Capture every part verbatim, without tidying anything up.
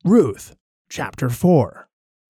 Ruth, chapter four.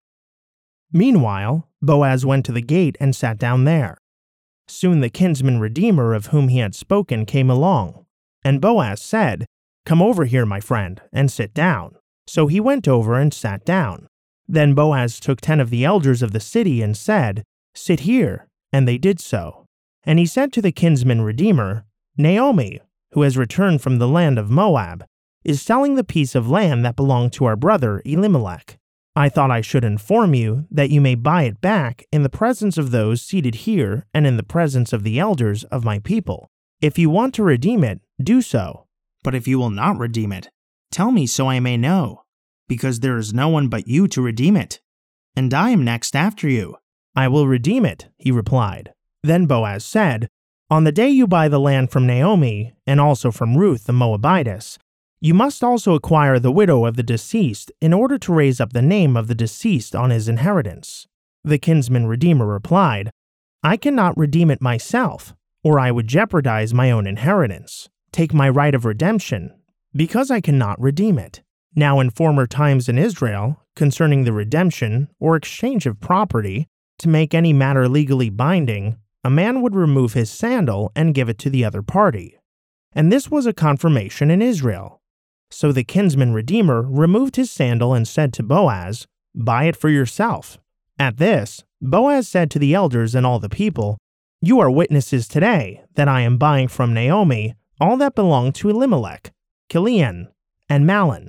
Meanwhile, Boaz went to the gate and sat down there. Soon the kinsman redeemer of whom he had spoken came along, and Boaz said, "Come over here, my friend, and sit down." So he went over and sat down. Then Boaz took ten of the elders of the city and said, "Sit here," and they did so. And he said to the kinsman redeemer, "Naomi, who has returned from the land of Moab, is selling the piece of land that belonged to our brother Elimelech. I thought I should inform you that you may buy it back in the presence of those seated here and in the presence of the elders of my people. If you want to redeem it, do so. But if you will not redeem it, tell me so I may know, because there is no one but you to redeem it, and I am next after you." "I will redeem it," he replied. Then Boaz said, "On the day you buy the land from Naomi, and also from Ruth the Moabitess, you must also acquire the widow of the deceased in order to raise up the name of the deceased on his inheritance." The kinsman redeemer replied, "I cannot redeem it myself, or I would jeopardize my own inheritance. Take my right of redemption, because I cannot redeem it." Now in former times in Israel, concerning the redemption or exchange of property, to make any matter legally binding, a man would remove his sandal and give it to the other party. And this was a confirmation in Israel. So the kinsman redeemer removed his sandal and said to Boaz, "Buy it for yourself." At this, Boaz said to the elders and all the people, "You are witnesses today that I am buying from Naomi all that belonged to Elimelech, Chilion, and Mahlon.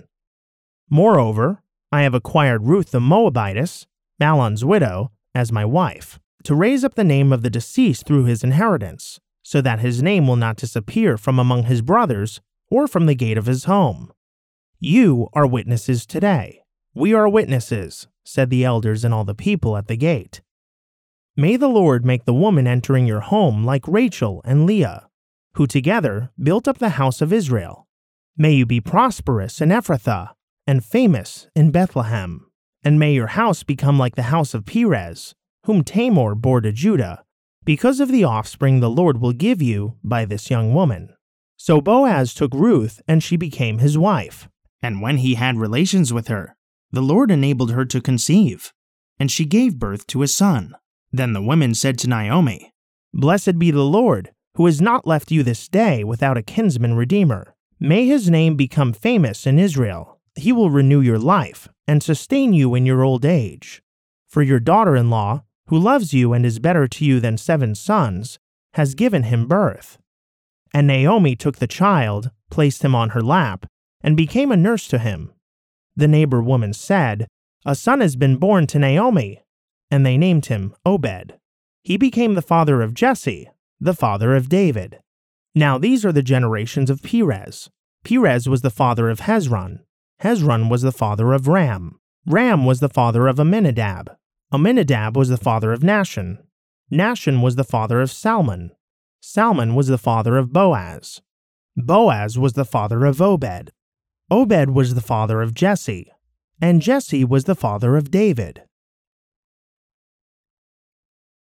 Moreover, I have acquired Ruth the Moabitess, Mahlon's widow, as my wife, to raise up the name of the deceased through his inheritance, so that his name will not disappear from among his brothers or from the gate of his home. You are witnesses today." "We are witnesses," said the elders and all the people at the gate. "May the Lord make the woman entering your home like Rachel and Leah, who together built up the house of Israel. May you be prosperous in Ephrathah and famous in Bethlehem. And may your house become like the house of Perez, whom Tamar bore to Judah, because of the offspring the Lord will give you by this young woman." So Boaz took Ruth, and she became his wife. And when he had relations with her, the Lord enabled her to conceive, and she gave birth to a son. Then the women said to Naomi, "Blessed be the Lord, who has not left you this day without a kinsman redeemer. May his name become famous in Israel. He will renew your life and sustain you in your old age. For your daughter-in-law, who loves you and is better to you than seven sons, has given him birth." And Naomi took the child, placed him on her lap, and became a nurse to him. The neighbor woman said, "A son has been born to Naomi," and they named him Obed. He became the father of Jesse, the father of David. Now these are the generations of Perez. Perez was the father of Hezron. Hezron was the father of Ram. Ram was the father of Amminadab. Amminadab was the father of Nahshon. Nahshon was the father of Salmon. Salmon was the father of Boaz. Boaz was the father of Obed. Obed was the father of Jesse. And Jesse was the father of David.